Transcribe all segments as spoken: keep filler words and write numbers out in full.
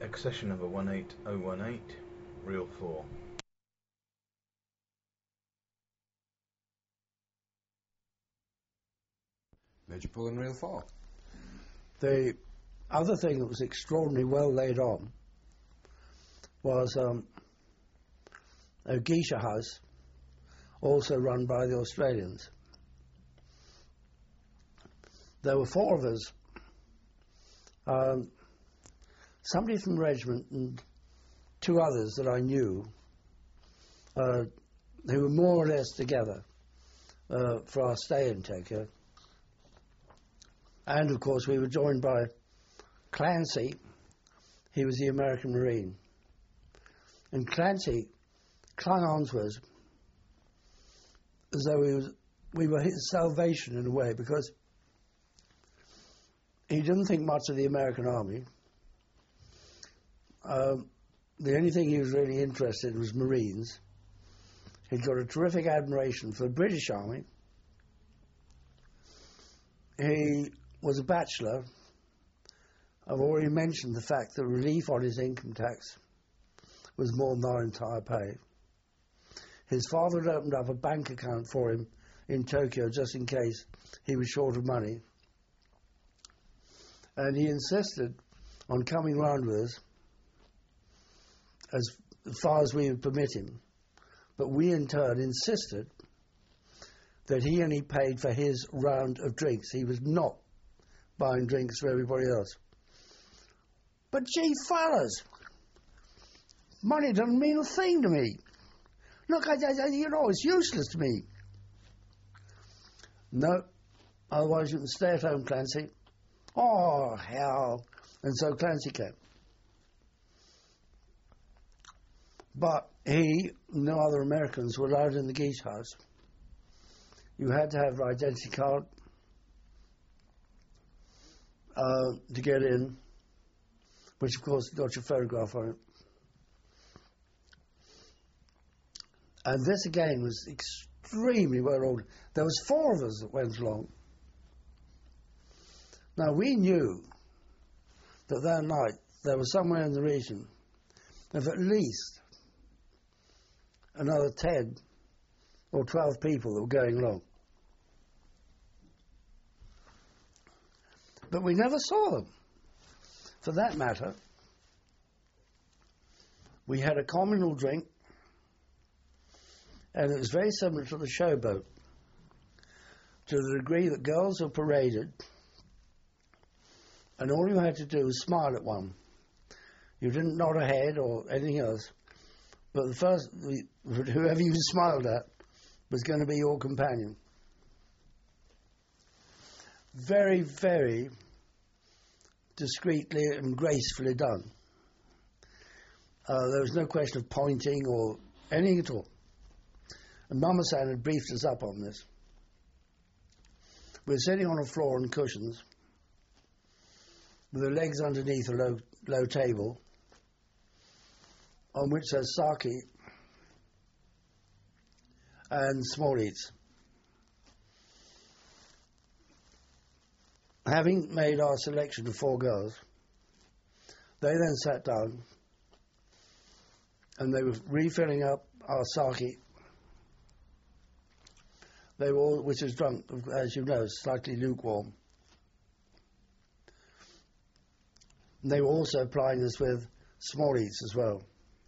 Accession number one eight oh one eight, reel four. Major pull in reel four. The other thing that was extraordinarily well laid on was um, a geisha house, also run by the Australians. There were four of us, um, somebody from the regiment and two others that I knew, uh, who were more or less together uh, for our stay in Tokyo. And of course we were joined by Clancy. He was the American Marine. And Clancy clung on to us as though we, was, we were his salvation in a way, because he didn't think much of the American Army. Um, the only thing he was really interested in was Marines. He'd got a terrific admiration for the British Army. He was a bachelor. I've already mentioned the fact that relief on his income tax was more than our entire pay. His father had opened up a bank account for him in Tokyo just in case he was short of money. And he insisted on coming round with us as far as we would permit him. But we in turn insisted that he only paid for his round of drinks. He was not buying drinks for everybody else. But gee, fellas, money doesn't mean a thing to me. Look, I, I, you know, it's useless to me. No, otherwise you can stay at home, Clancy. Oh, hell. And so Clancy came. But he, no other Americans were allowed in the geese house. You had to have your identity card uh, to get in, which of course got your photograph on it. And this again was extremely well ordered. There was four of us that went along. Now we knew that that night there was somewhere in the region of at least another ten or twelve people that were going along. But we never saw them. For that matter, we had a communal drink, and it was very similar to the showboat, to the degree that girls were paraded, and all you had to do was smile at one. You didn't nod a head or anything else, but the first, the, whoever you smiled at was going to be your companion. Very, very discreetly and gracefully done. Uh, there was no question of pointing or anything at all. And Mama-san had briefed us up on this. We were sitting on a floor on cushions with the legs underneath a low, low table on which there's sake and small eats. Having made our selection of four girls, they then sat down and they were refilling up our sake. They were all, which is drunk, as you know, slightly lukewarm. And they were also applying us with small eats as well.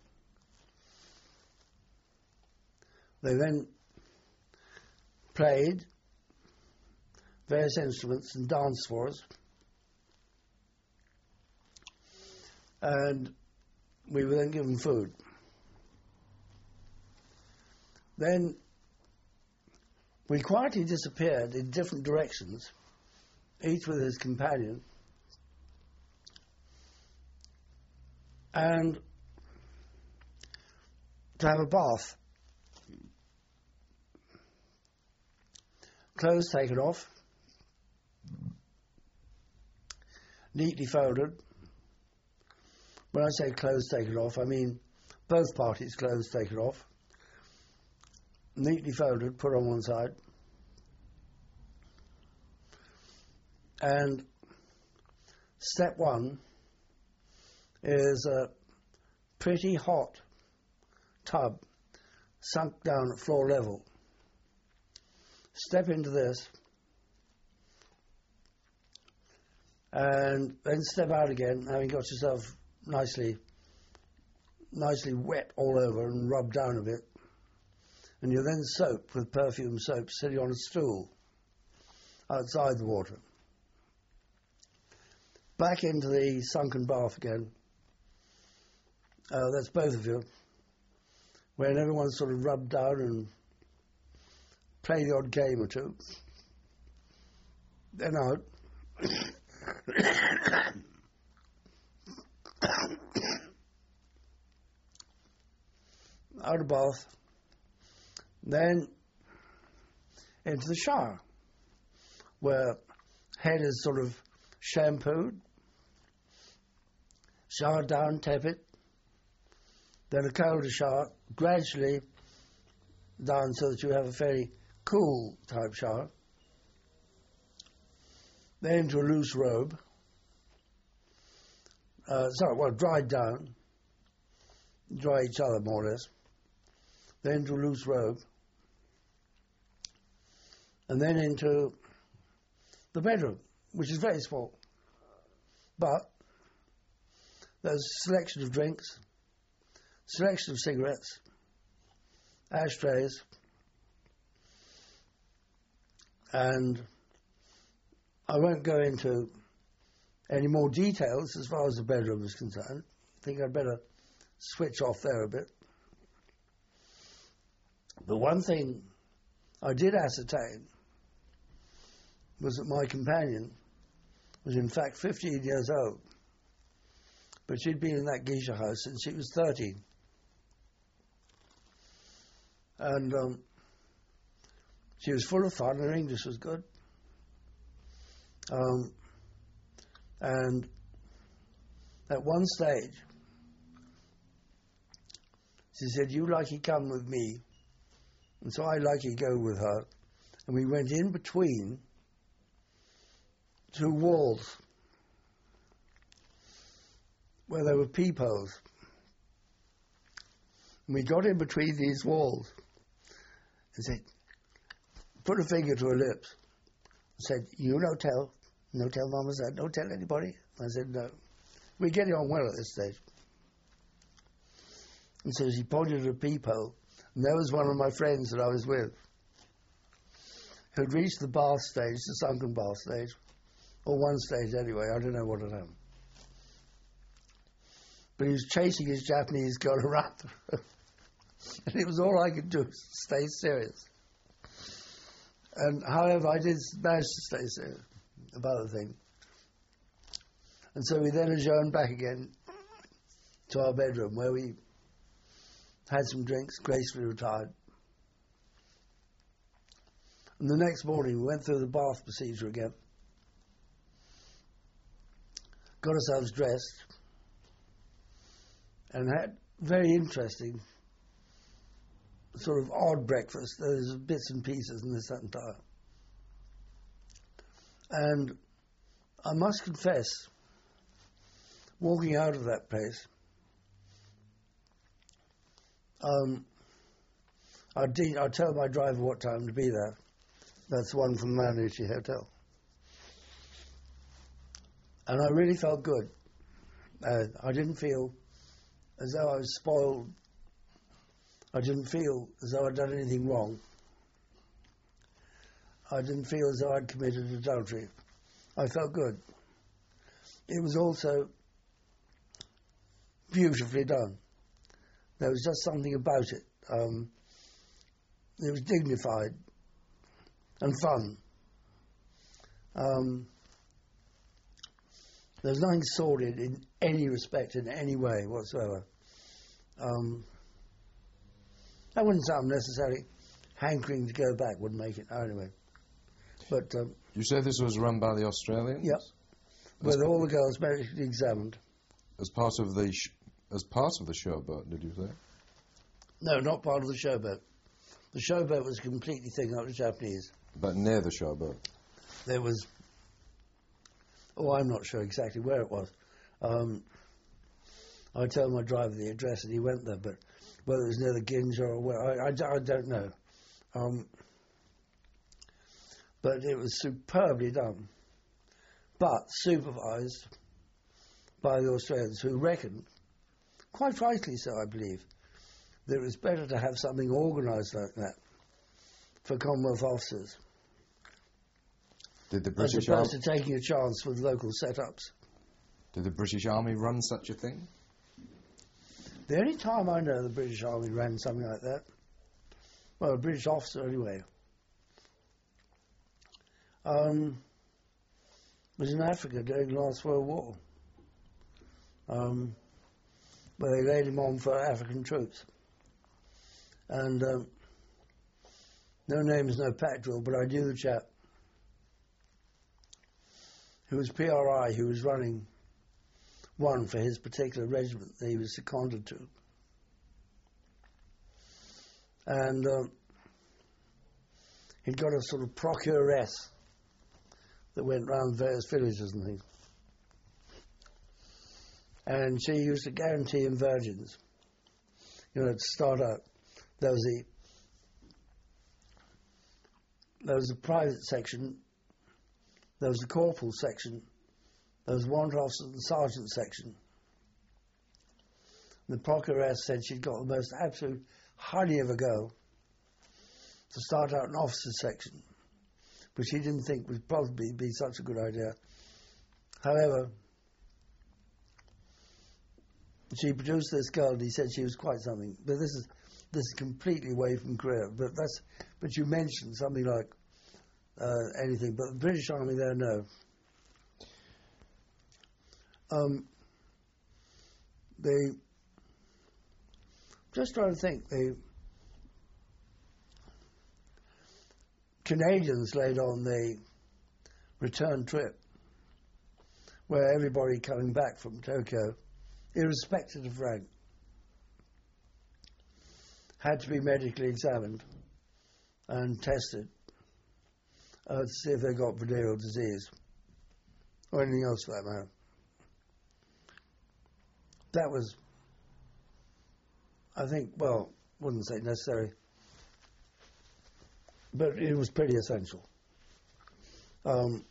They then played various instruments and danced for us. And we were then given food. Then we quietly disappeared in different directions, each with his companion, and to have a bath. Clothes taken off, neatly folded. When I say clothes taken off, I mean both parties' clothes taken off, neatly folded, put on one side, and step one is a pretty hot tub sunk down at floor level. Step into this and then step out again, having got yourself nicely nicely wet all over and rubbed down a bit. And you're then soaped with perfume soap sitting on a stool outside the water. Back into the sunken bath again. Uh, that's both of you. When everyone's sort of rubbed down and play the odd game or two. Then out. Out of bath. Then into the shower, where head is sort of shampooed, shower down, tepid, then a colder shower, gradually down so that you have a fairly cool type shower, then into a loose robe, uh, sorry, well, dried down, dry each other more or less, then into a loose robe, and then into the bedroom, which is very small. But there's a selection of drinks, selection of cigarettes, ashtrays, and I won't go into any more details as far as the bedroom is concerned. I think I'd better switch off there a bit. The one thing I did ascertain was that my companion was in fact fifteen years old, but she'd been in that geisha house since she was thirteen. And um, she was full of fun, her English was good. Um, and at one stage, she said, "You like you come with me." And so I like you go with her. And we went in between two walls where there were peepholes. And we got in between these walls and said, put a finger to her lips and said, "You no tell, no tell Mama said, don't tell anybody." I said, "No." We're getting on well at this stage. And so she pointed at a peephole, and there was one of my friends that I was with, who'd reached the bath stage, the sunken bath stage, or one stage anyway, I don't know what it happened. But he was chasing his Japanese girl around the room. And it was all I could do, stay serious. And however, I did manage to stay serious about the thing. And so we then adjourned back again to our bedroom, where we had some drinks, gracefully retired. And the next morning we went through the bath procedure again, got ourselves dressed, and had very interesting, sort of odd breakfast. There's bits and pieces and this, that and that. And I must confess, walking out of that place, Um, I'd, de- I'd tell my driver what time to be there. That's one from the Manucci Hotel. And I really felt good. Uh, I didn't feel as though I was spoiled. I didn't feel as though I'd done anything wrong. I didn't feel as though I'd committed adultery. I felt good. It was also beautifully done. There was just something about it. Um, it was dignified and fun. Um, there was nothing sordid in any respect, in any way whatsoever. Um, I wouldn't say I'm necessarily hankering to go back, wouldn't make it. Oh, anyway. But um, you said this was run by the Australians? Yep. With all the girls medically examined. As part of the sh- as part of the showboat, did you say? No, not part of the showboat. The showboat was a completely thing that was Japanese. But near the showboat? There was, oh, I'm not sure exactly where it was. Um, I told my driver the address and he went there, but whether it was near the Ginge or where, I, I, I don't know. Um, but it was superbly done. But supervised by the Australians, who reckoned, quite rightly so I believe, that it was better to have something organised like that for Commonwealth officers. Did the British as opposed Army, to taking a chance with local setups. Did the British Army run such a thing? The only time I know the British Army ran something like that, well, a British officer anyway, um, was in Africa during the Last World War, um, where they laid him on for African troops. And um, no names, no pack drill, but I knew the chap who was P R I, who was running one for his particular regiment that he was seconded to. And um, he'd got a sort of procuress that went round various villages and things. And she used to guarantee him virgins. You know, to start out, there was the there was a private section, there was a corporal section, there was warrant officer and sergeant section. And the procuress said she'd got the most absolute honey of a go to start out an officer section, which he didn't think would probably be such a good idea. However, she produced this girl, and he said she was quite something. But this is this is completely away from career. But that's but you mentioned something like uh, anything. But the British Army there, no. Um, they just trying to think. The Canadians laid on the return trip, where everybody coming back from Tokyo, irrespective of rank, had to be medically examined and tested uh, to see if they got venereal disease or anything else for that matter. That was, I think, well, wouldn't say necessary, but it was pretty essential. Um,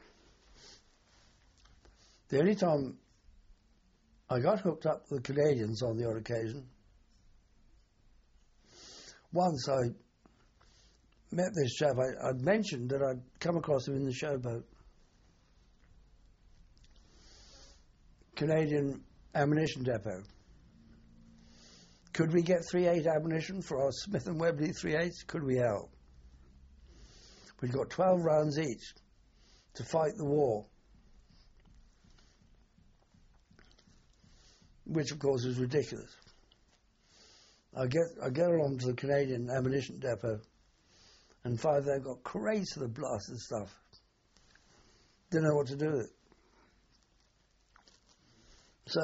the only time I got hooked up with the Canadians on the odd occasion, once I met this chap, I, I'd mentioned that I'd come across him in the showboat. Canadian ammunition depot. Could we get three eight ammunition for our Smith and Wesson three eights? Could we help? We'd got twelve rounds each to fight the war, which of course is ridiculous. I get I get along to the Canadian ammunition depot and find they've got crates of the blasted stuff. Didn't know what to do with it. So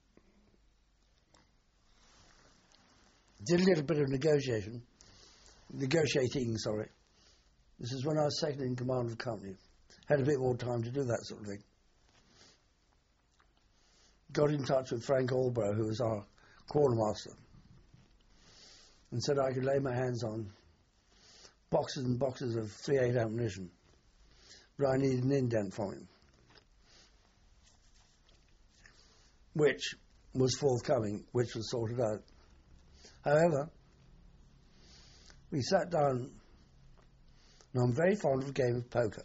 did a little bit of negotiation, negotiating, sorry. This is when I was second in command of the company. Had a bit more time to do that sort of thing. Got in touch with Frank Alborough, who was our quartermaster, and said I could lay my hands on boxes and boxes of three eight ammunition, but I needed an indent from him, which was forthcoming, which was sorted out. However, we sat down, and I'm very fond of a game of poker.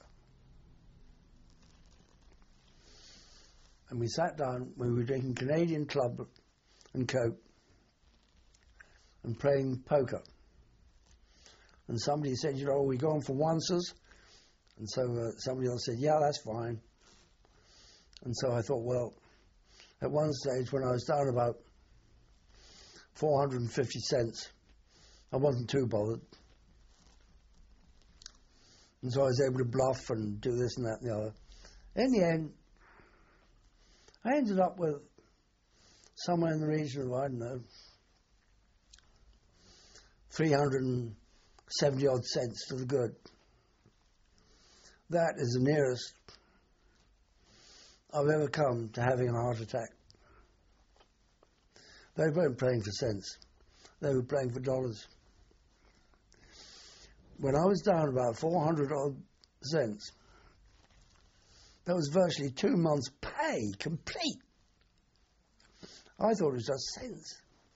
And we sat down when we were drinking Canadian Club and Coke and playing poker. And somebody said, you know, are we going for onces? And so uh, somebody else said, yeah, that's fine. And so I thought, well, at one stage when I was down about four hundred fifty cents, I wasn't too bothered. And so I was able to bluff and do this and that and the other. In the end, I ended up with somewhere in the region of, I don't know, three hundred seventy odd cents to the good. That is the nearest I've ever come to having a heart attack. They weren't playing for cents. They were playing for dollars. When I was down about four hundred odd cents, that was virtually two months' pay, complete. I thought it was just cents.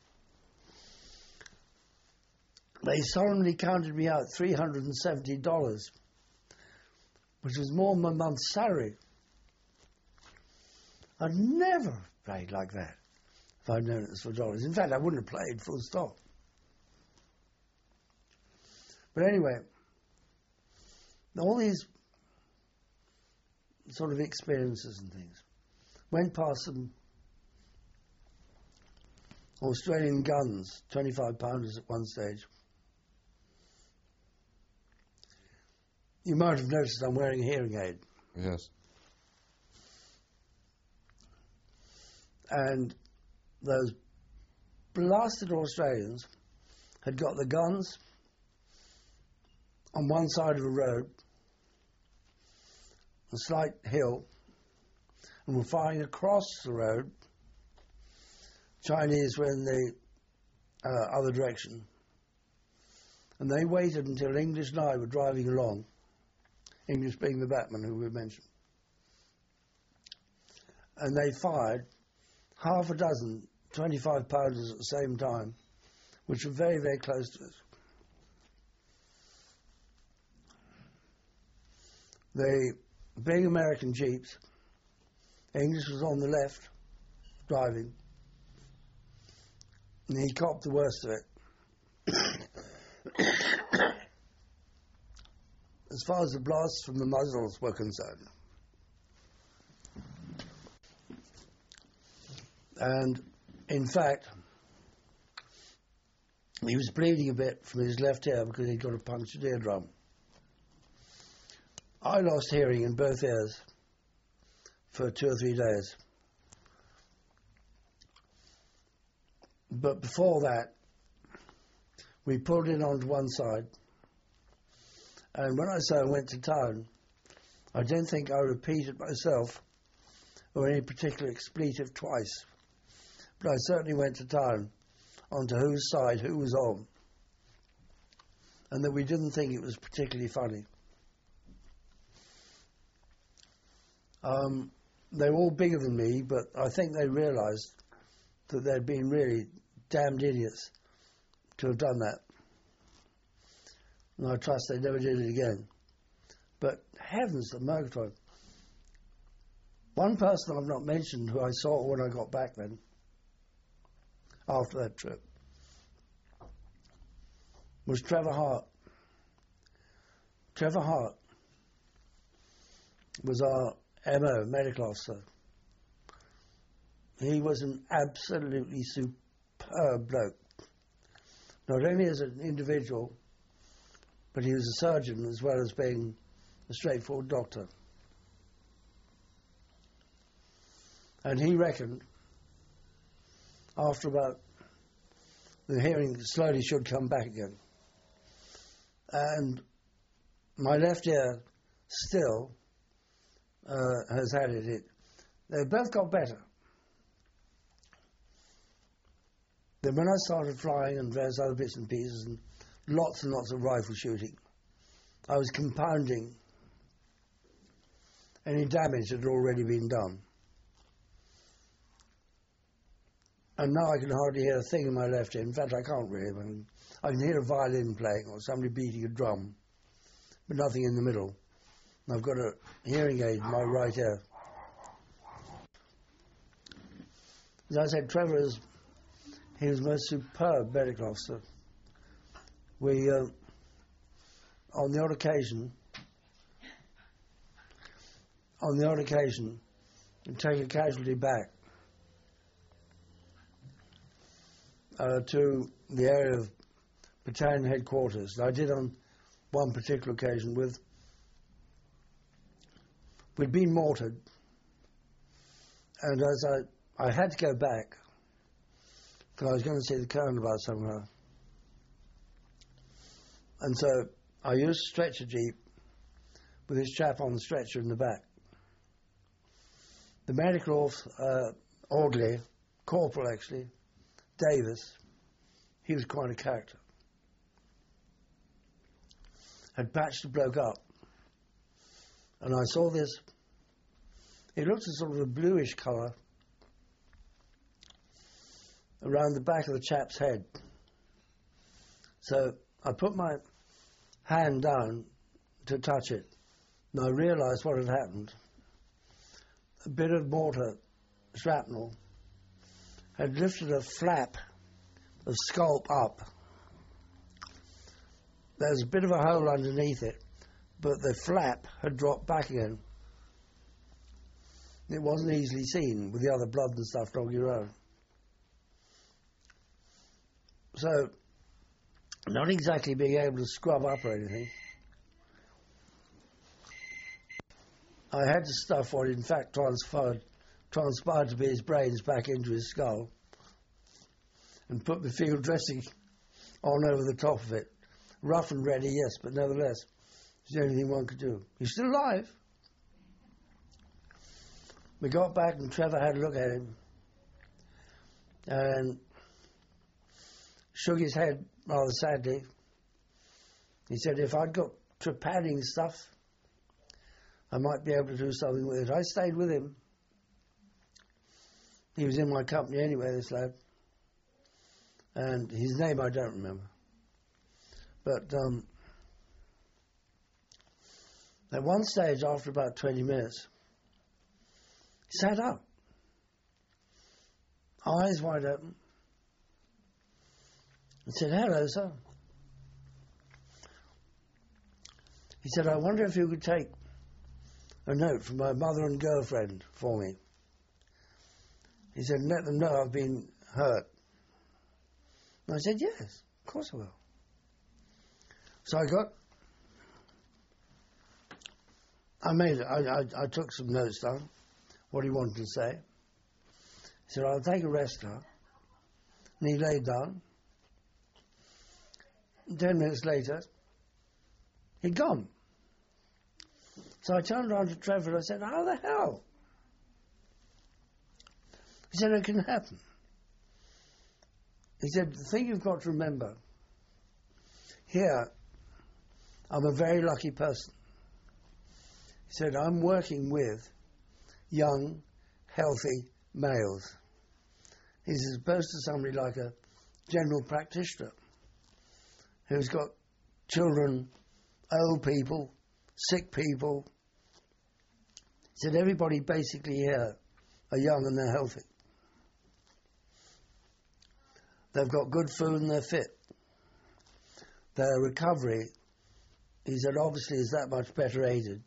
They solemnly counted me out three hundred seventy dollars, which was more than my month's salary. I'd never played like that if I'd known it was for dollars. In fact, I wouldn't have played full stop. But anyway, all these sort of experiences and things went past some Australian guns, twenty-five pounders at one stage. You might have noticed I'm wearing a hearing aid. Yes. And those blasted Australians had got the guns on one side of a road, a slight hill, and were firing across the road. Chinese were in the uh, other direction. And they waited until English and I were driving along, English being the batman who we mentioned. And they fired half a dozen twenty-five pounders at the same time, which were very, very close to us. The big American jeeps, English was on the left, driving, and he copped the worst of it. As far as the blasts from the muzzles were concerned. And, in fact, he was bleeding a bit from his left ear because he'd got a punctured eardrum. I lost hearing in both ears for two or three days. But before that, we pulled in onto one side. And when I say I went to town, I don't think I repeated myself or any particular expletive twice. But I certainly went to town onto whose side who was on. And that we didn't think it was particularly funny. Um, they were all bigger than me, but I think they realised that they'd been really damned idiots to have done that. And I trust they never did it again. But heavens, the Murgatroyd. One person I've not mentioned who I saw when I got back then, after that trip, was Trevor Hart. Trevor Hart was our M O, medical officer. He was an absolutely superb bloke. Not only as an individual, but he was a surgeon as well as being a straightforward doctor. And he reckoned, after about, the hearing slowly should come back again. And my left ear still uh, has had it. it. They both got better. Then when I started flying and various other bits and pieces and lots and lots of rifle shooting, I was compounding any damage that had already been done. And now I can hardly hear a thing in my left ear. In fact, I can't really. I, mean, I can hear a violin playing or somebody beating a drum, but nothing in the middle. And I've got a hearing aid in my right ear. As I said, Trevor is, he was the most superb medical officer. We, uh, on the odd occasion, on the odd occasion, take a casualty back uh, to the area of battalion headquarters. I did on one particular occasion with, we'd been mortared, and as I, I had to go back, because I was going to see the colonel about somehow. And so I used a stretcher jeep with this chap on the stretcher in the back. The medical uh, orderly, corporal actually, Davis, he was quite a character, had patched the bloke up. And I saw this, it looked a sort of a bluish colour around the back of the chap's head. So I put my hand down to touch it, and I realised what had happened. A bit of mortar shrapnel had lifted a flap of scalp up. There's a bit of a hole underneath it, but the flap had dropped back again. It wasn't easily seen with the other blood and stuff dogging around. So, not exactly being able to scrub up or anything, I had to stuff what in fact transferred, transpired to be his brains back into his skull and put the field dressing on over the top of it. Rough and ready, yes, but nevertheless, it's the only thing one could do. He's still alive. We got back and Trevor had a look at him and shook his head rather sadly. He said, if I'd got trepanning stuff, I might be able to do something with it. I stayed with him. He was in my company anyway, this lad. And his name I don't remember. But um, at one stage, after about twenty minutes, he sat up, eyes wide open, and said, hello, sir. He said, I wonder if you could take a note from my mother and girlfriend for me. He said, let them know I've been hurt. And I said, yes, of course I will. So I got, I made, I, I, I took some notes down, what he wanted to say. He said, I'll take a rest now. And he laid down. And ten minutes later, he'd gone. So I turned around to Trevor and I said, how the hell? He said, it can happen. He said, the thing you've got to remember, here, I'm a very lucky person. He said, I'm working with young, healthy males. He's as opposed to somebody like a general practitioner who's got children, old people, sick people. He said, everybody basically here are young and they're healthy. They've got good food and they're fit. Their recovery, he said, obviously is that much better aided.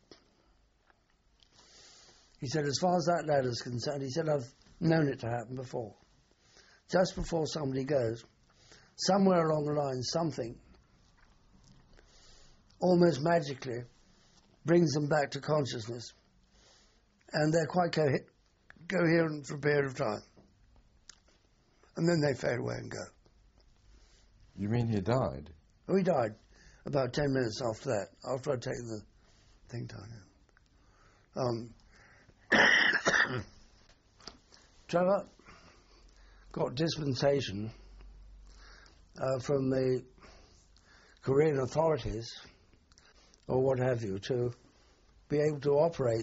He said, as far as that lad is concerned, he said, I've known it to happen before. Just before somebody goes, somewhere along the line, something almost magically brings them back to consciousness. And they're quite co- coherent for a period of time. And then they fade away and go. You mean he died? Oh, he died about ten minutes after that, after I'd taken the thing down. Um, Trevor got dispensation uh, from the Korean authorities, or what have you, to be able to operate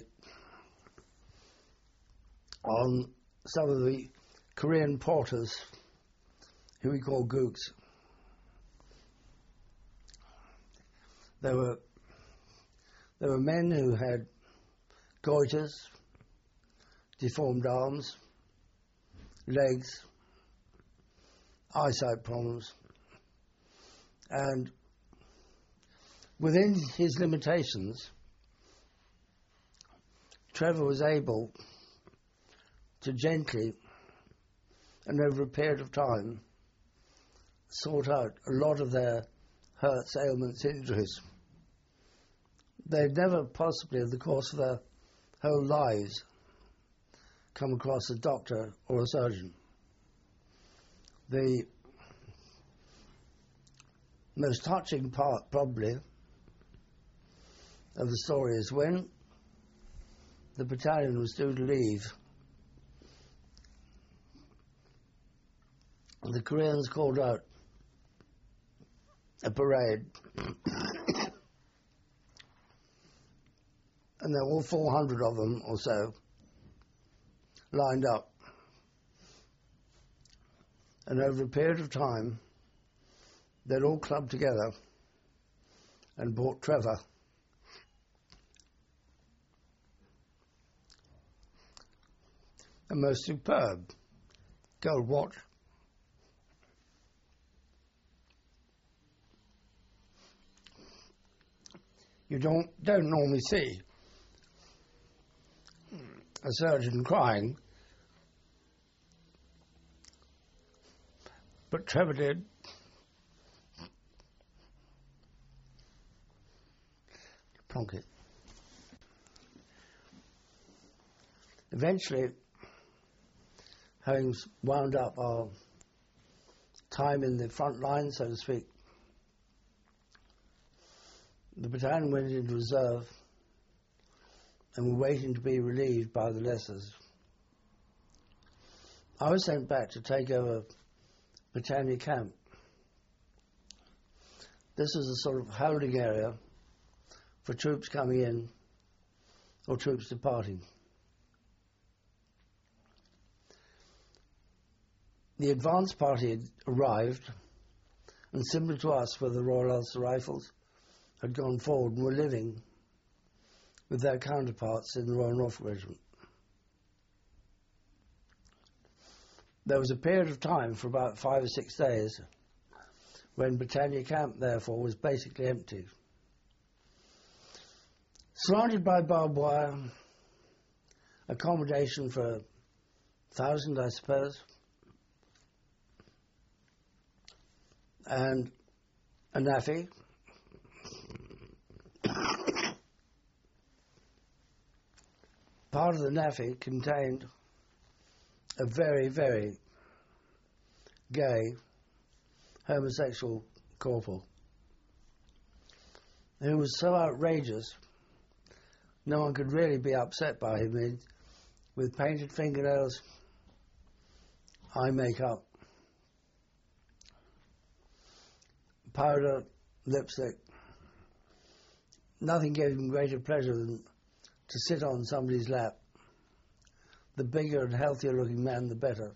on some of the Korean porters, who we call gooks. There were there were men who had goiters, deformed arms, legs, eyesight problems, and within his limitations, Trevor was able to gently and over a period of time sort out a lot of their hurts, ailments, injuries. They'd never possibly, in the course of their whole lives, come across a doctor or a surgeon. The most touching part, probably, of the story is when the battalion was due to leave, the Koreans called out a parade, and there were all four hundred of them or so lined up. And over a period of time, they'd all clubbed together and bought Trevor. A most superb gold watch. You don't don't normally see a surgeon crying, but Trevor did. Plonk it. Eventually, having wound up our time in the front line, so to speak, the battalion went into reserve and were waiting to be relieved by the lessers. I was sent back to take over Britannia Camp. This was a sort of holding area for troops coming in or troops departing. The advance party had arrived, and similar to us were the Royal Ulster Rifles, had gone forward and were living with their counterparts in the Royal Norfolk Regiment. There was a period of time for about five or six days when Britannia Camp, therefore, was basically empty. Surrounded by barbed wire, accommodation for a thousand, I suppose, and a naffy. Part of the naffy contained a very, very gay homosexual corporal who was so outrageous no one could really be upset by him, in, with painted fingernails, eye makeup, powder, lipstick. Nothing gave him greater pleasure than to sit on somebody's lap. The bigger and healthier looking man, the better.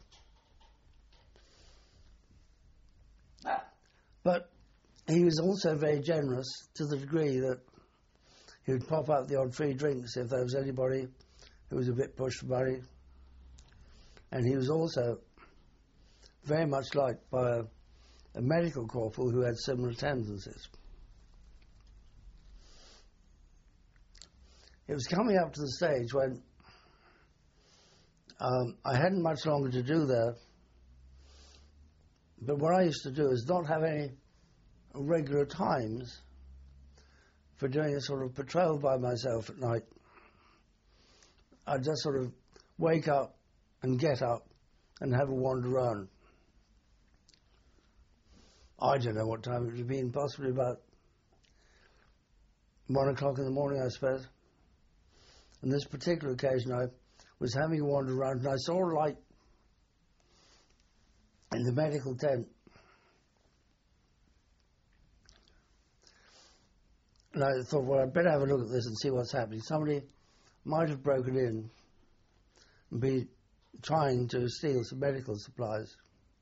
But he was also very generous to the degree that he would pop out the odd free drinks if there was anybody who was a bit pushed for money. And he was also very much liked by a, a medical corporal who had similar tendencies. It was coming up to the stage when um, I hadn't much longer to do there, but what I used to do is not have any regular times for doing a sort of patrol by myself at night. I'd just sort of wake up and get up and have a wander around. I don't know what time it would have been, possibly about one o'clock in the morning, I suppose. On this particular occasion, I was having a wander around and I saw a light in the medical tent. And I thought, well, I'd better have a look at this and see what's happening. Somebody might have broken in and be trying to steal some medical supplies.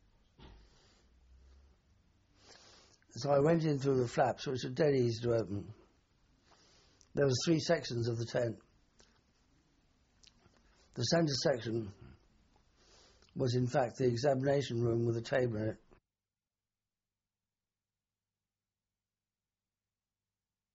So I went in through the flaps, which were dead easy to open. There was three sections of the tent. The centre section was in fact the examination room with a table in it.